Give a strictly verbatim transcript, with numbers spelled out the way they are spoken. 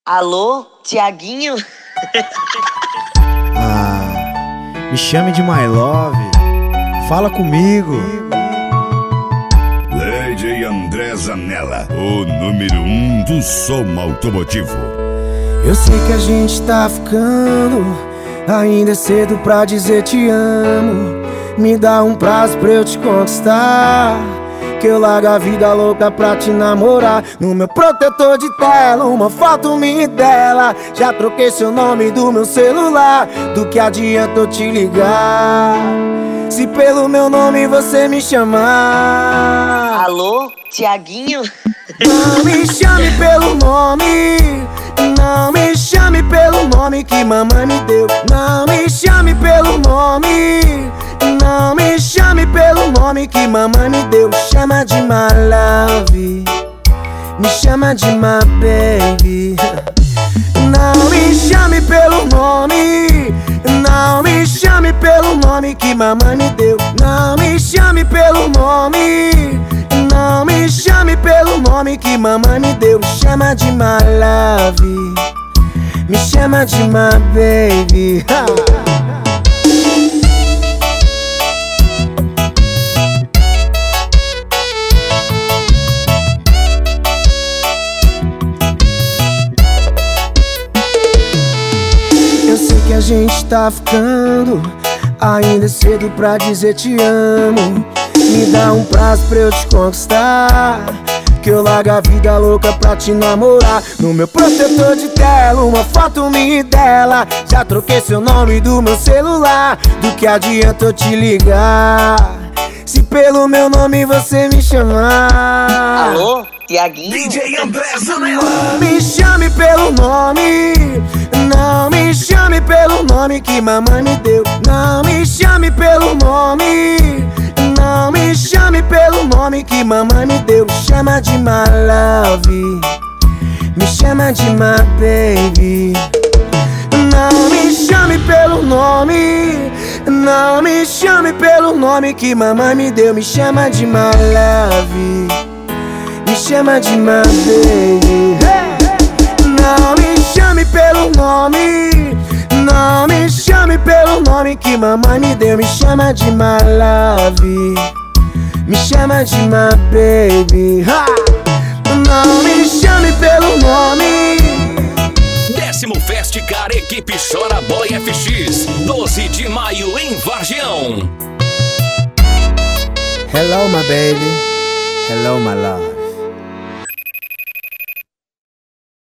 Alô, Tiaguinho? Ah, me chame de My Love. Fala comigo. D J André Zanella, o número um do som automotivo. Eu sei que a gente tá ficando, ainda é cedo pra dizer te amo. Me dá um prazo pra eu te conquistar, que eu largo a vida louca pra te namorar. No meu protetor de tela, uma foto minha e dela. Já troquei seu nome do meu celular. Do que adianta eu te ligar se pelo meu nome você me chamar? Alô, Tiaguinho? Não me chame pelo nome, não me chame pelo nome que mamãe me deu. Não me chame pelo nome, não me chame pelo nome que mamãe me deu. Chama de my love, me chama de my baby. Não me chame pelo nome, não me chame pelo nome que mamãe me deu. Não me chame pelo nome, não me chame pelo nome que mamãe me deu. Chama de my love, me chama de my baby. Eu sei que a gente tá ficando, ainda é cedo pra dizer te amo. Me dá um prazo pra eu te conquistar, que eu largo a vida louca pra te namorar. No meu protetor de tela, uma foto minha e dela. Já troquei seu nome do meu celular. Do que adianta eu te ligar se pelo meu nome você me chamar? Alô, Tiaguinho? D J André Zanella. Não me chame pelo nome, não me chame pelo nome que mamãe me deu. Não me chame pelo nome, não me chame pelo nome que mamãe me deu. Chama de my love, me chama de my baby. Não me chame pelo nome, não me chame pelo nome que mamãe me deu. Me chama de my love, me chama de my baby. Não me chame pelo nome, não me chame pelo nome que mamãe me deu. Me chama de my love, me chama de my baby. Não me chame pelo nome. Décimo Fest Car Equipe Chora Boy F X, doze de maio em Vargião. Hello my baby, hello my love.